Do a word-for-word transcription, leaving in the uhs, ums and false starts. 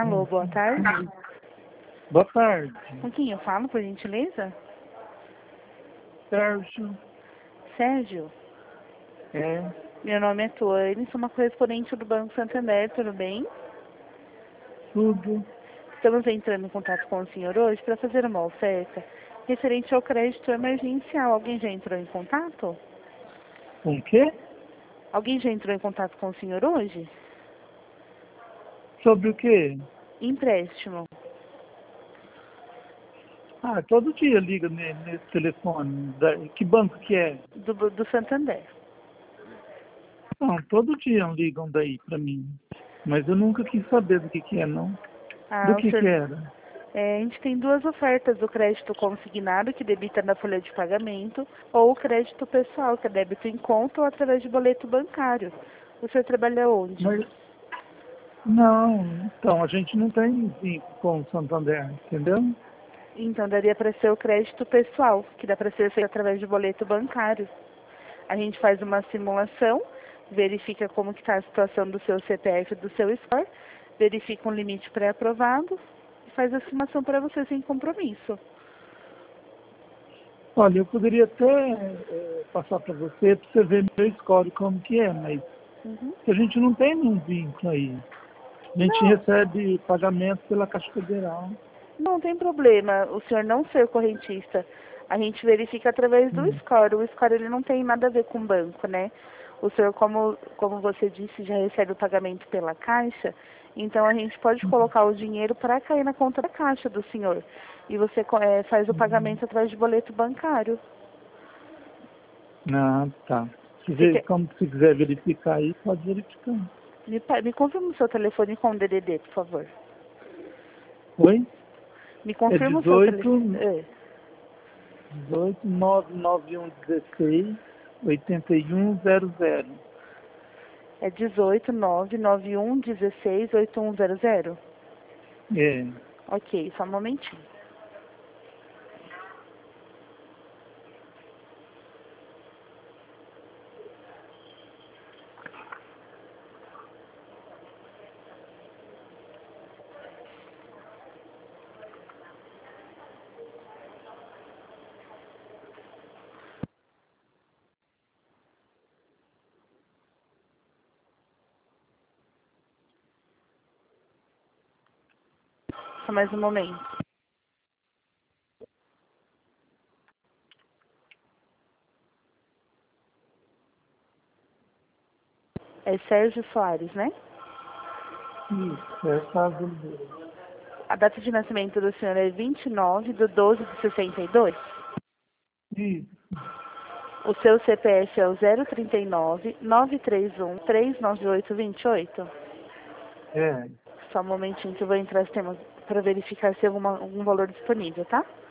Alô, boa tarde. Boa tarde. Com quem eu falo, por gentileza? Sérgio. Sérgio? É. Meu nome é Tuane, sou uma correspondente do Banco Santander, tudo bem? Tudo. Estamos entrando em contato com o senhor hoje para fazer uma oferta referente ao crédito emergencial. Alguém já entrou em contato? Com o quê? Alguém já entrou em contato com o senhor hoje? Sobre o quê? Empréstimo. Ah, todo dia liga ne- nesse telefone. Da- que banco que é? Do, do Santander. Não, todo dia ligam daí pra mim. Mas eu nunca quis saber do que que é, não. Do Ah, o que que senhor... era? É, a gente tem duas ofertas, o crédito consignado, que debita na folha de pagamento, ou o crédito pessoal, que é débito em conta ou através de boleto bancário. O senhor trabalha onde? Mas, não, então, a gente não tem vínculo com o Santander, entendeu? Então, daria para ser o crédito pessoal, que dá para ser feito através de boleto bancário. A gente faz uma simulação, verifica como que está a situação do seu C P F e do seu score, verifica um limite pré-aprovado e faz a simulação para você sem compromisso. Olha, eu poderia até eh, passar para você, para você ver meu score como que é, mas Uhum. a gente não tem nenhum vínculo aí. A gente Não, recebe pagamento pela Caixa Federal. não tem problema o senhor não ser correntista. A gente verifica através do Hum. score. O score ele não tem nada a ver com o banco, né? O senhor, como, como você disse, já recebe o pagamento pela Caixa, então a gente pode colocar o dinheiro para cair na conta da Caixa do senhor. E você co- eh, faz o pagamento através de boleto bancário. Ah, tá. Se, Você ver- quer, como se quiser verificar aí, pode verificar. me, pa- me confirma o seu telefone com o D D D, por favor. Oi? Me É confirma o seu telefone. dezoito, dezoito, nove nove um dezesseis, oitenta e um zero zero. É dezoito, nove nove um, dezesseis, oito um zero zero? É. Ok, só um momentinho. Só mais um momento. É Sérgio Soares, né? Isso, é caso dele. A data de nascimento do senhor é vinte e nove de doze de sessenta e dois. Isso. O seu C P F é o zero trinta e nove, nove três um, três nove oito dois oito. É. Só um momentinho que eu vou entrar no sistema para verificar se tem alguma, algum valor disponível, tá?